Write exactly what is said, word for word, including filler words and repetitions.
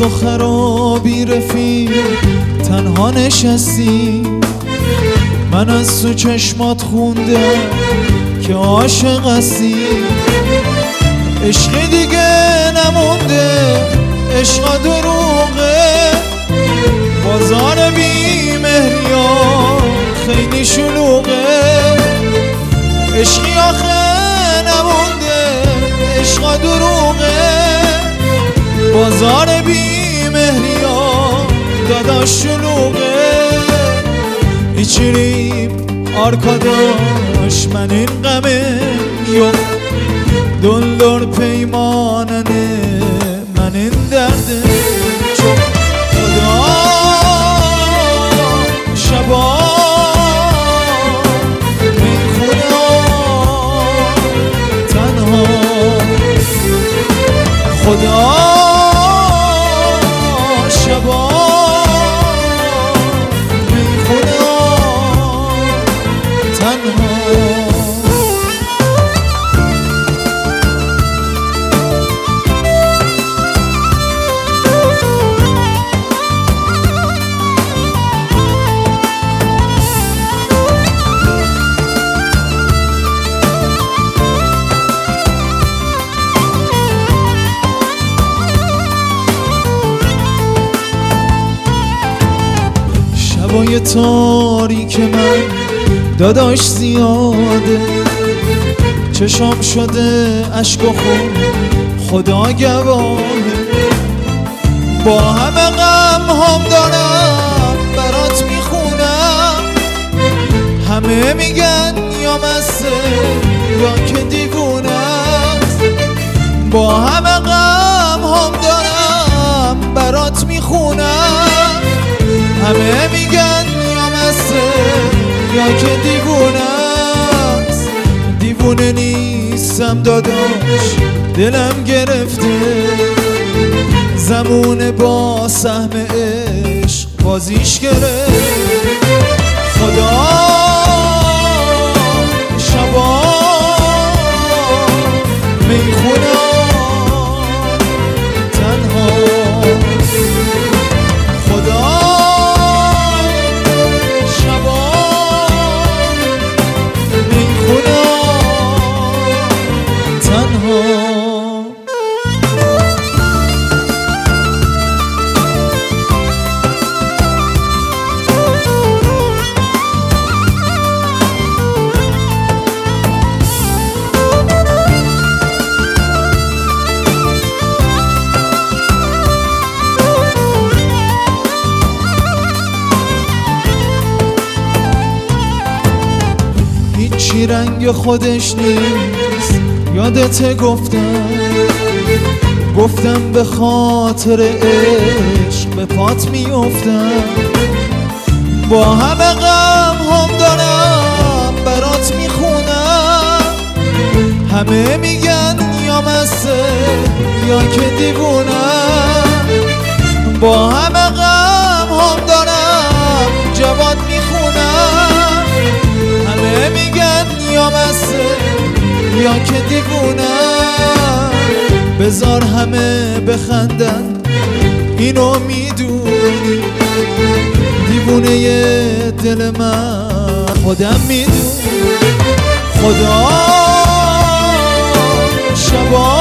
و خرابی رفیق تنها نشستی، من از تو چشمات خوندم که عاشق هستی. عشقی دیگه نمونده، عشق دروغه، بازار بی مهریان خیلی شلوغه. عشقی آخه نمونده، عشق دروغه، بازار بی مهریان داداش شلوغه. İçirip arkadaş menin gamim yok, Doldur peymanını menin derdim çok. Xuda şaba min Xuda tenha, Xuda şaba min Xuda تنها. شبای تاریک من داداش زیاده، چشام شده عشق و خون خدا گواهه. با همه غم هم دارم برات میخونم، همه میگن یا مسته یا که دیوونه است. با همه غم هم دارم برات میخونم، همه میگن یا مسته یا که دیوونه است. دیوونه نیستم داداش، دلم گرفته، زمونه با سهم عشق بازیش گرفت. خدا شبا میخونه تنها، خدا هیچی رنگ خودش نیست. یادت گفتم گفتم به خاطر عشق به پات میافتم. با همه غم هم دارم برات میخونم، همه میگن یا مسته یا که دیوونم. با همه غم هم دارم جواد میخونم، همه میگن یا مسته یا که دیوونم. بذار همه بخندن اینو میدونی، دیوونه دل من خودم میدونی. خدا شبا